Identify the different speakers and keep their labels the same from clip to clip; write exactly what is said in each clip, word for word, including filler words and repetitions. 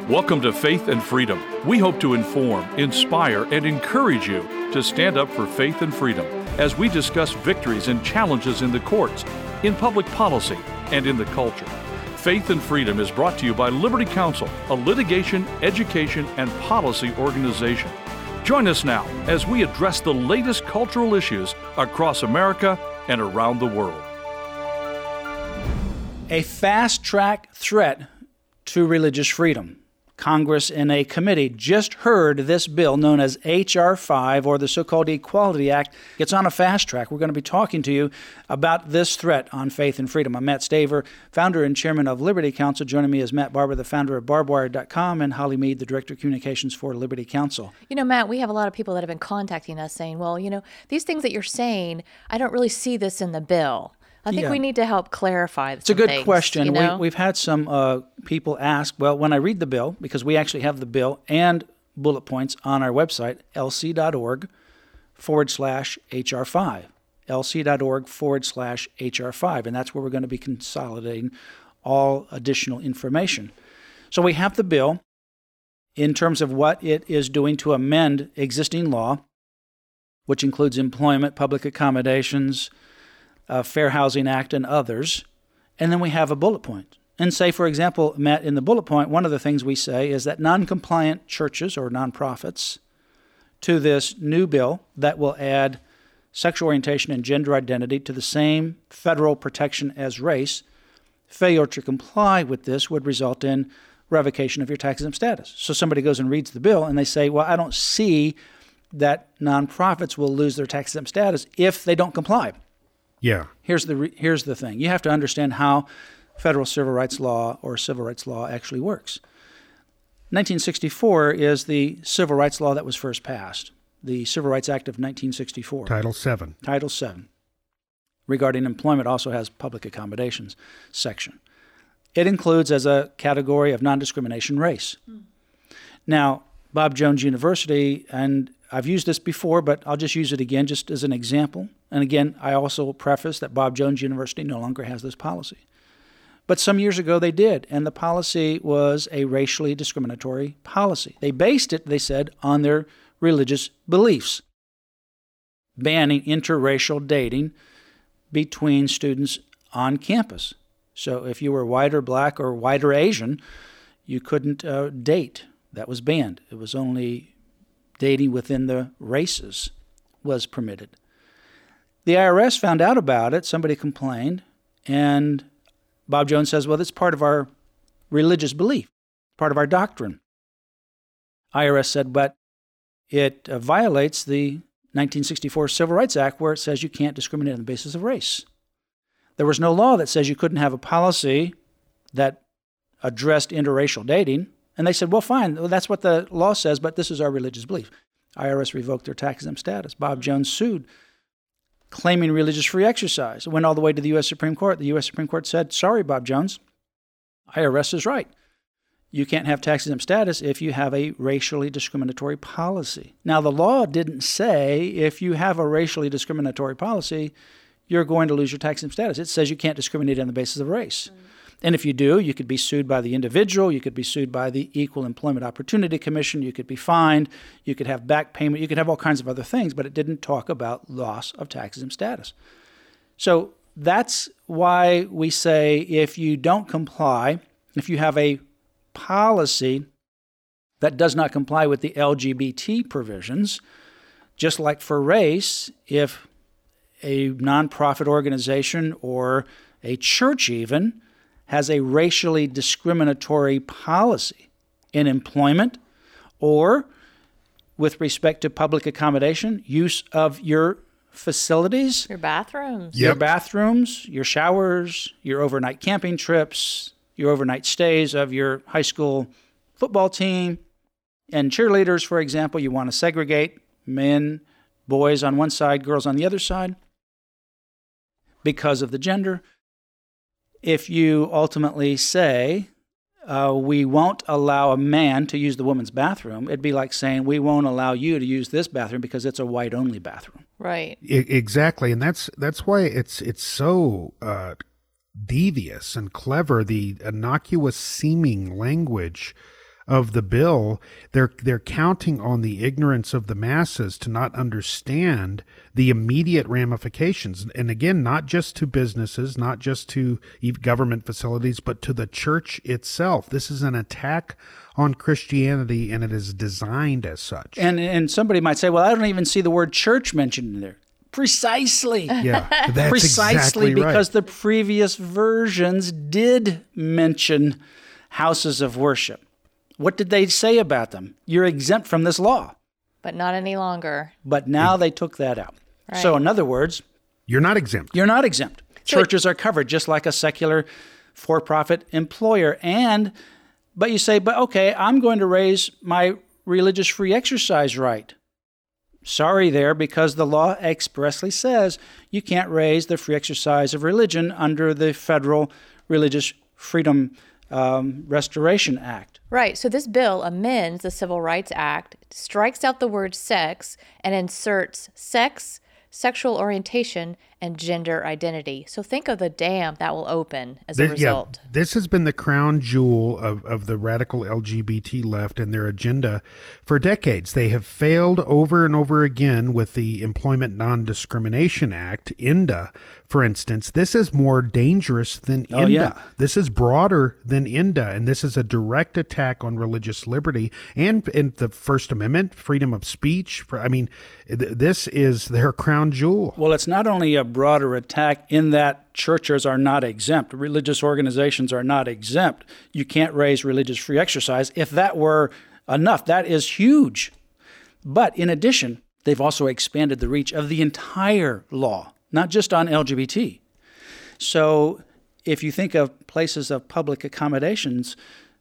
Speaker 1: Welcome to Faith and Freedom. We hope to inform, inspire, and encourage you to stand up for faith and freedom as we discuss victories and challenges in the courts, in public policy, and in the culture. Faith and Freedom is brought to you by Liberty Counsel, a litigation, education, and policy organization. Join us now as we address the latest cultural issues across America and around the world.
Speaker 2: A fast-track threat to religious freedom. Congress in a committee just heard this bill known as H R five, or the so-called Equality Act. It's on a fast track. We're going to be talking to you about this threat on faith and freedom. I'm Matt Staver, founder and chairman of Liberty Counsel. Joining me is Matt Barber, the founder of Barb Wire dot com, and Holly Mead, the director of communications for Liberty Counsel.
Speaker 3: You know, Matt, we have a lot of people that have been contacting us saying, well, you know, these things that you're saying, I don't really see this in the bill. I think
Speaker 2: yeah.
Speaker 3: we need to help clarify
Speaker 2: It's a good
Speaker 3: things,
Speaker 2: question.
Speaker 3: You know?
Speaker 2: we, we've had some uh, people ask, well, when I read the bill, because we actually have the bill and bullet points on our website, lc.org forward slash HR5, lc.org forward slash HR5, and that's where we're going to be consolidating all additional information. So we have the bill in terms of what it is doing to amend existing law, which includes employment, public accommodations, Uh, Fair Housing Act, and others. And then we have a bullet point. And say, for example, Matt, in the bullet point, one of the things we say is that non-compliant churches or nonprofits to this new bill that will add sexual orientation and gender identity to the same federal protection as race, failure to comply with this would result in revocation of your tax-exempt status. So somebody goes and reads the bill and they say, well, I don't see that nonprofits will lose their tax-exempt status if they don't comply.
Speaker 4: Yeah.
Speaker 2: Here's the re- here's the thing. You have to understand how federal civil rights law or civil rights law actually works. nineteen sixty-four is the civil rights law that was first passed, the Civil Rights Act of nineteen sixty-four.
Speaker 4: Title seven.
Speaker 2: Title seven. Regarding employment also has public accommodations section. It includes as a category of non-discrimination race. Mm. Now, Bob Jones University, and I've used this before, but I'll just use it again just as an example. And again, I also preface that Bob Jones University no longer has this policy. But some years ago they did, and the policy was a racially discriminatory policy. They based it, they said, on their religious beliefs, banning interracial dating between students on campus. So if you were white or black or white or Asian, you couldn't uh, date. That was banned. It was only dating within the races was permitted. The I R S found out about it. Somebody complained, and Bob Jones says, well, that's part of our religious belief, part of our doctrine. I R S said, but it uh, violates the nineteen sixty-four Civil Rights Act, where it says you can't discriminate on the basis of race. There was no law that says you couldn't have a policy that addressed interracial dating. And they said, well, fine, well, that's what the law says, but this is our religious belief. I R S revoked their tax-exempt status. Bob Jones sued, claiming religious free exercise. It went all the way to the U S Supreme Court. The U S Supreme Court said, sorry, Bob Jones, I R S is right. You can't have tax-exempt status if you have a racially discriminatory policy. Now, the law didn't say if you have a racially discriminatory policy, you're going to lose your tax-exempt status. It says you can't discriminate on the basis of race. Mm. And if you do, you could be sued by the individual, you could be sued by the Equal Employment Opportunity Commission, you could be fined, you could have back payment, you could have all kinds of other things, but it didn't talk about loss of tax-exempt status. So that's why we say if you don't comply, if you have a policy that does not comply with the L G B T provisions, just like for race, if a nonprofit organization or a church even has a racially discriminatory policy in employment or with respect to public accommodation, use of your facilities.
Speaker 3: Your bathrooms.
Speaker 4: Yep.
Speaker 2: Your bathrooms, your showers, your overnight camping trips, your overnight stays of your high school football team, and cheerleaders, for example. You want to segregate men, boys on one side, girls on the other side because of the gender. If you ultimately say, uh, we won't allow a man to use the woman's bathroom, it'd be like saying, we won't allow you to use this bathroom because it's a white-only bathroom.
Speaker 3: Right.
Speaker 4: I- exactly. And that's that's why it's it's so uh, devious and clever, the innocuous seeming language of the bill, they're they're counting on the ignorance of the masses to not understand the immediate ramifications. And again, not just to businesses, not just to government facilities, but to the church itself. This is an attack on Christianity, and it is designed as such.
Speaker 2: And and somebody might say, well, I don't even see the word church mentioned in there. Precisely.
Speaker 4: Yeah, that's
Speaker 2: Precisely
Speaker 4: exactly
Speaker 2: because
Speaker 4: right.
Speaker 2: the previous versions did mention houses of worship. What did they say about them? You're exempt from this law.
Speaker 3: But not any longer.
Speaker 2: But now they took that out.
Speaker 3: Right.
Speaker 2: So in other words,
Speaker 4: You're not exempt.
Speaker 2: you're not exempt.
Speaker 3: So
Speaker 2: Churches are covered just like a secular for-profit employer. And, but you say, but okay, I'm going to raise my religious free exercise right. Sorry there, because the law expressly says you can't raise the free exercise of religion under the Federal Religious Freedom um, Restoration Act.
Speaker 3: Right. So this bill amends the Civil Rights Act, strikes out the word sex, and inserts sex, sexual orientation, and gender identity. So think of the dam that will open as a
Speaker 4: This, yeah,
Speaker 3: result.
Speaker 4: this has been the crown jewel of, of the radical L G B T left and their agenda for decades. They have failed over and over again with the Employment Non-Discrimination Act, I N D A, for instance. This is more dangerous than
Speaker 2: Oh,
Speaker 4: I N D A.
Speaker 2: yeah.
Speaker 4: This is broader than I N D A, and this is a direct attack on religious liberty and, and the First Amendment, freedom of speech. I mean, th- this is their crown jewel.
Speaker 2: Well, it's not only a broader attack in that churches are not exempt, religious organizations are not exempt. You can't raise religious free exercise. If that were enough, that is huge. But in addition, they've also expanded the reach of the entire law, not just on L G B T. So if you think of places of public accommodations,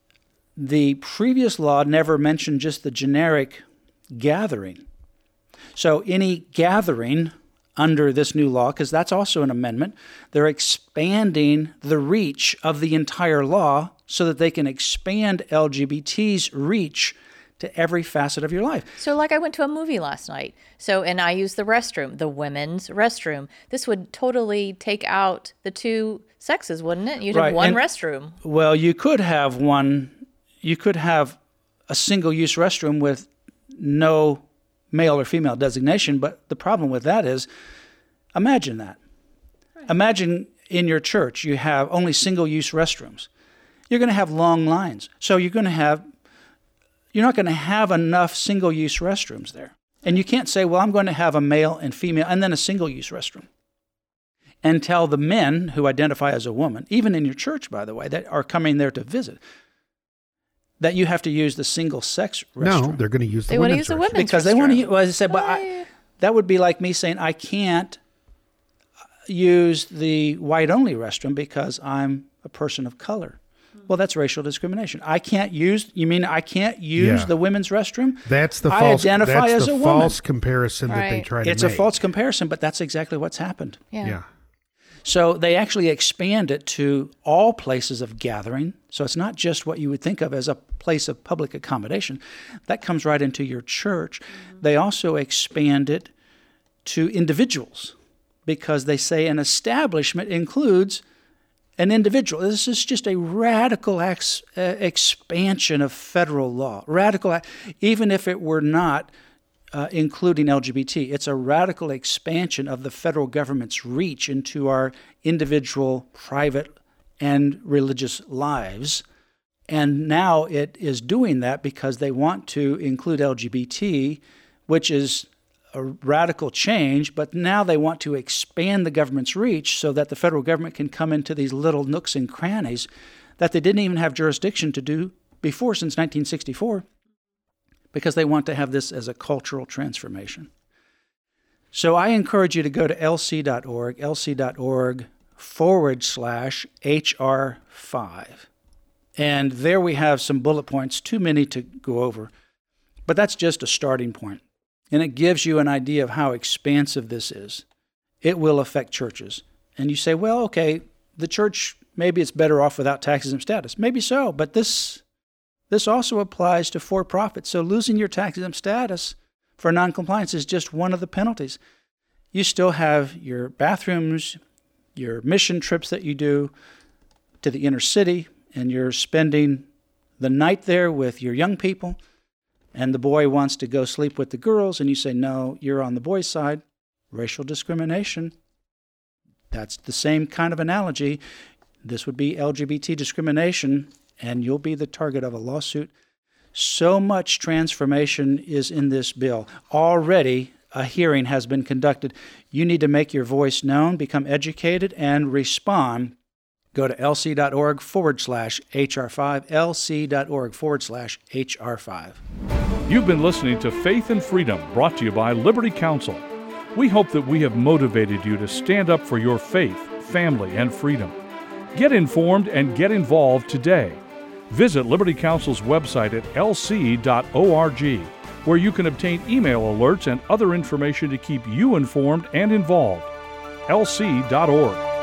Speaker 2: the previous law never mentioned just the generic gathering. So any gathering under this new law, because that's also an amendment, they're expanding the reach of the entire law so that they can expand L G B T's reach to every facet of your life.
Speaker 3: So like I went to a movie last night. So, and I used the restroom, the women's restroom. This would totally take out the two sexes, wouldn't it? You'd
Speaker 2: Right,
Speaker 3: have one
Speaker 2: and-
Speaker 3: restroom.
Speaker 2: Well, you could have one, you could have a single-use restroom with no male or female designation, but the problem with that is, imagine that. Right. Imagine in your church you have only single-use restrooms. You're going to have long lines. So you're going to have, you're not going to have enough single-use restrooms there. And you can't say, well, I'm going to have a male and female and then a single-use restroom. And tell the men who identify as a woman, even in your church, by the way, that are coming there to visit, that you have to use the single-sex restroom.
Speaker 4: No, they're going to use the
Speaker 3: They wanna
Speaker 4: women's
Speaker 3: use the
Speaker 4: restroom.
Speaker 3: women's
Speaker 2: Because they want to,
Speaker 3: restroom.
Speaker 2: well, I said, but I, that would be like me saying I can't use the white-only restroom because I'm a person of color. Well, that's racial discrimination. I can't use, you mean I can't use
Speaker 4: Yeah.
Speaker 2: the women's restroom?
Speaker 4: That's the
Speaker 2: I
Speaker 4: false.
Speaker 2: identify
Speaker 4: that's
Speaker 2: as
Speaker 4: the
Speaker 2: a woman.
Speaker 4: false comparison that they
Speaker 3: Right.
Speaker 4: try to
Speaker 2: It's
Speaker 4: make.
Speaker 2: a false comparison, but that's exactly what's happened.
Speaker 3: Yeah.
Speaker 4: Yeah.
Speaker 2: So they actually expand it to all places of gathering. So it's not just what you would think of as a place of public accommodation. That comes right into your church. Mm-hmm. They also expand it to individuals because they say an establishment includes an individual. This is just a radical ex, uh, expansion of federal law. Radical, even if it were not Uh, including L G B T. It's a radical expansion of the federal government's reach into our individual, private, and religious lives. And now it is doing that because they want to include L G B T, which is a radical change, but now they want to expand the government's reach so that the federal government can come into these little nooks and crannies that they didn't even have jurisdiction to do before since nineteen sixty-four. Because they want to have this as a cultural transformation. So I encourage you to go to lc.org, lc.org forward slash HR5. And there we have some bullet points, too many to go over. But that's just a starting point. And it gives you an idea of how expansive this is. It will affect churches. And you say, well, okay, the church, maybe it's better off without tax-exempt status. Maybe so, but this... This also applies to for-profit. So losing your tax-exempt status for noncompliance is just one of the penalties. You still have your bathrooms, your mission trips that you do to the inner city, and you're spending the night there with your young people, and the boy wants to go sleep with the girls, and you say, no, you're on the boys' side, racial discrimination. That's the same kind of analogy. This would be L G B T discrimination, and you'll be the target of a lawsuit. So much transformation is in this bill. Already, a hearing has been conducted. You need to make your voice known, become educated, and respond. Go to lc.org forward slash HR5, lc.org forward slash HR5.
Speaker 1: You've been listening to Faith and Freedom, brought to you by Liberty Counsel. We hope that we have motivated you to stand up for your faith, family, and freedom. Get informed and get involved today. Visit Liberty Counsel's website at l c dot org, where you can obtain email alerts and other information to keep you informed and involved. l c dot org.